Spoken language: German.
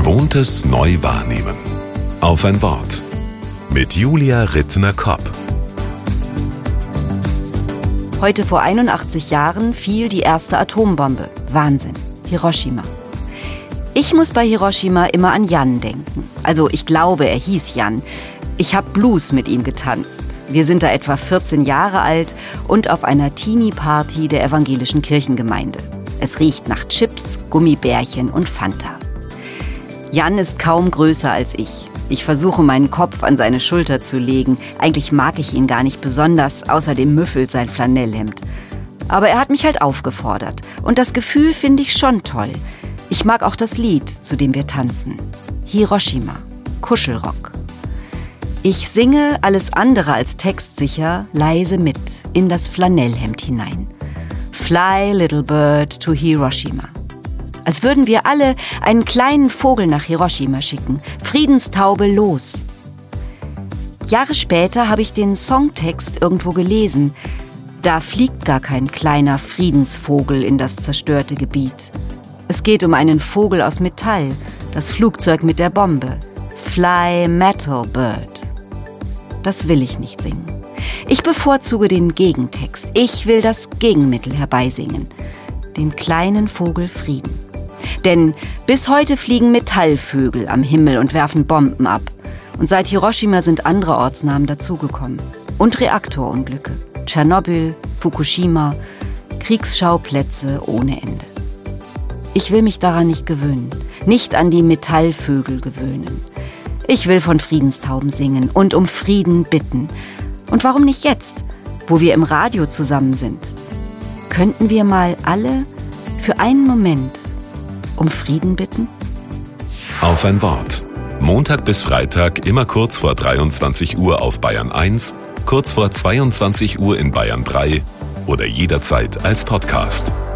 Gewohntes neu wahrnehmen. Auf ein Wort. Mit Julia Rittner-Kopp. Heute vor 81 Jahren fiel die erste Atombombe. Wahnsinn. Hiroshima. Ich muss bei Hiroshima immer an Jan denken. Also ich glaube, er hieß Jan. Ich habe Blues mit ihm getanzt. Wir sind da etwa 14 Jahre alt und auf einer Teenie-Party der evangelischen Kirchengemeinde. Es riecht nach Chips, Gummibärchen und Fanta. Jan ist kaum größer als ich. Ich versuche, meinen Kopf an seine Schulter zu legen. Eigentlich mag ich ihn gar nicht besonders, außerdem müffelt sein Flanellhemd. Aber er hat mich halt aufgefordert. Und das Gefühl finde ich schon toll. Ich mag auch das Lied, zu dem wir tanzen. Hiroshima, Kuschelrock. Ich singe, alles andere als textsicher, leise mit, in das Flanellhemd hinein. Fly, little bird, to Hiroshima. Als würden wir alle einen kleinen Vogel nach Hiroshima schicken. Friedenstaube, los! Jahre später habe ich den Songtext irgendwo gelesen. Da fliegt gar kein kleiner Friedensvogel in das zerstörte Gebiet. Es geht um einen Vogel aus Metall, das Flugzeug mit der Bombe. Fly, metal bird. Das will ich nicht singen. Ich bevorzuge den Gegentext. Ich will das Gegenmittel herbeisingen. Den kleinen Vogel Frieden. Denn bis heute fliegen Metallvögel am Himmel und werfen Bomben ab. Und seit Hiroshima sind andere Ortsnamen dazugekommen. Und Reaktorunglücke. Tschernobyl, Fukushima, Kriegsschauplätze ohne Ende. Ich will mich daran nicht gewöhnen. Nicht an die Metallvögel gewöhnen. Ich will von Friedenstauben singen und um Frieden bitten. Und warum nicht jetzt, wo wir im Radio zusammen sind? Könnten wir mal alle für einen Moment um Frieden bitten? Auf ein Wort. Montag bis Freitag immer kurz vor 23 Uhr auf Bayern 1, kurz vor 22 Uhr in Bayern 3 oder jederzeit als Podcast.